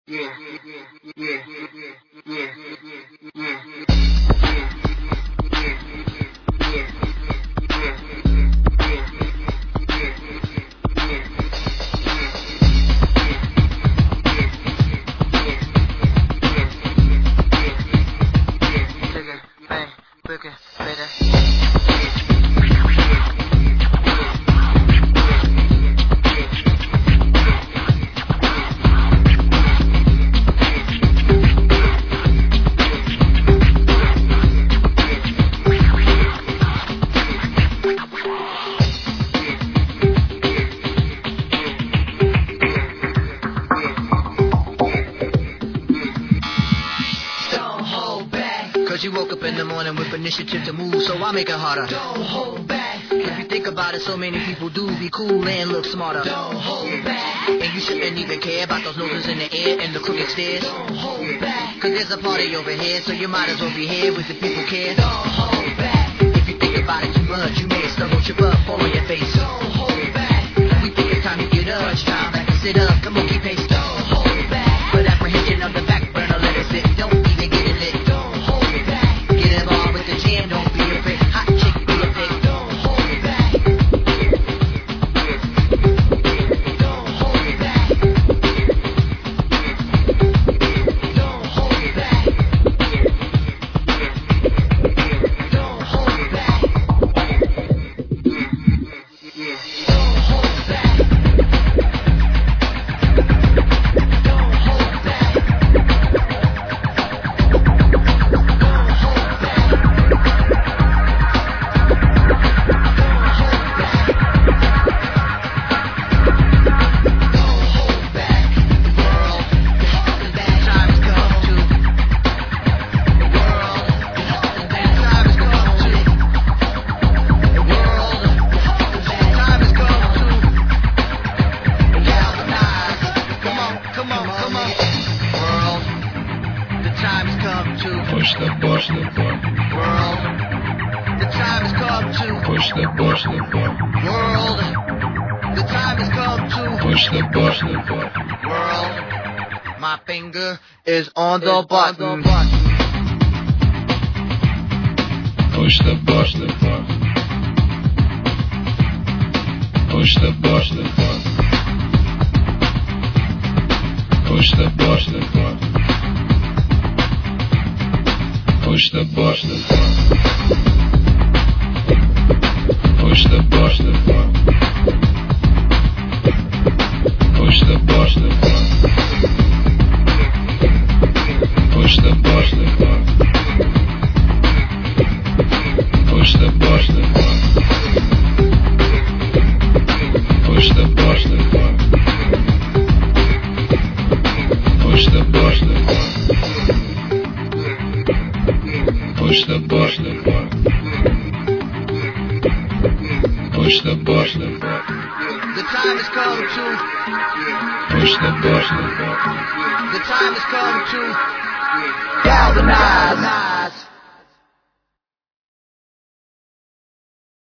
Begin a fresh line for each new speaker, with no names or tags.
Cause you woke up in the morning with initiative to move, so I make it harder. Don't hold back. If you think about it, so many people do be cool and look smarter. Don't hold back. And you shouldn't even care about those noses in the air and the crooked stairs. Don't hold back. Cause there's a party over here, so you might as well be here with the people care. Don't hold back. If you think about it too much, you may stumble, trip up, fall on your face. Don't hold back. We think it's time to get up, it's time back to sit up, come on, keep pace. Don't hold back. Put apprehension on the back burner, let it sit, don't even get it lit. Don't be afraid, hot chick, be a pig. Don't hold back. Don't hold back. Don't hold back. Don't hold back.
Push the button.
World, the time has come to
Push the button.
World, the time has come to
Push the button.
World, my finger is on the button.
Push the button. Push the button. Push the button. Push the button. Push the button. Push the button. Push the button. Push the button. Push the button. Push the button. Push the button. Push the button.
The time has come to
Push the button.
The time has come to galvanize.